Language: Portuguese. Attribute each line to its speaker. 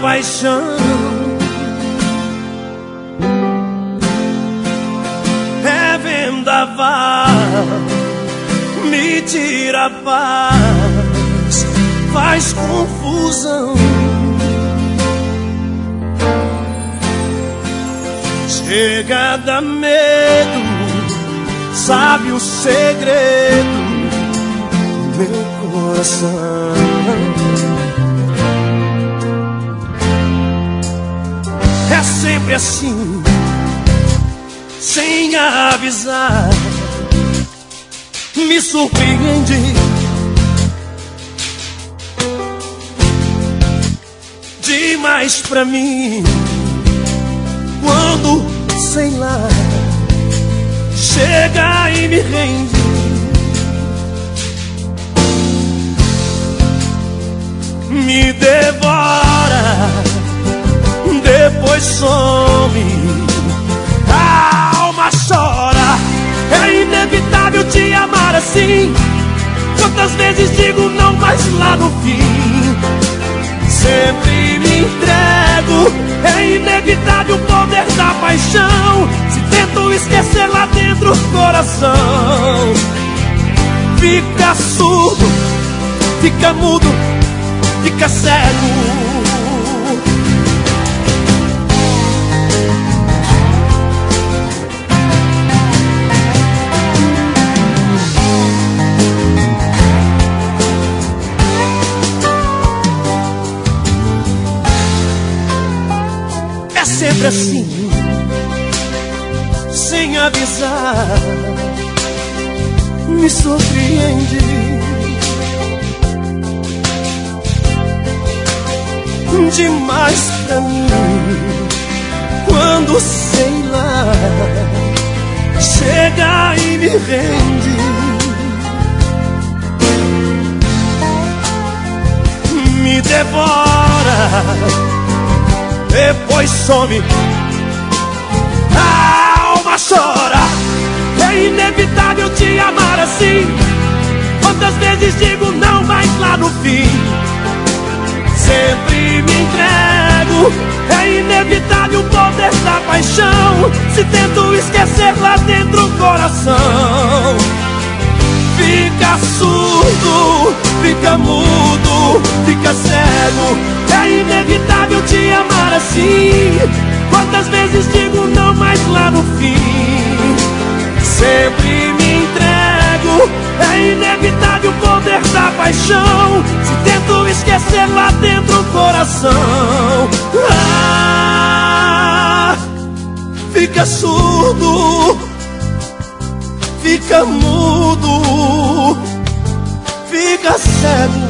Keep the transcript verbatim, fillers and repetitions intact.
Speaker 1: paixão. É vendaval, me tira a paz, faz confusão. Chega a dar medo, sabe o segredo do meu coração. É sempre assim, sem avisar, me surpreende. Demais pra mim, quando, sei lá, chega e me rende. Me devora, depois some, a alma chora. É inevitável te amar assim. Quantas vezes digo não, mas lá no fim sempre me entrego. É inevitável o poder da paixão. Se tento esquecer lá dentro o coração fica surdo, fica mudo, fica cego. Sempre assim, sem avisar, me surpreende. Demais pra mim, quando, sei lá, chega e me rende. Me devora, depois some, a alma chora. É inevitável te amar assim. Quantas vezes digo não, mas lá no fim sempre me entrego. É inevitável o poder da paixão. Se tento esquecer lá dentro o coração fica surdo, fica mudo, fica cego. É inevitável te amar assim. Quantas vezes digo não, mas lá no fim sempre me entrego. É inevitável o poder da paixão. Se tento esquecer lá dentro o coração ah, fica surdo, fica mudo, fica cego.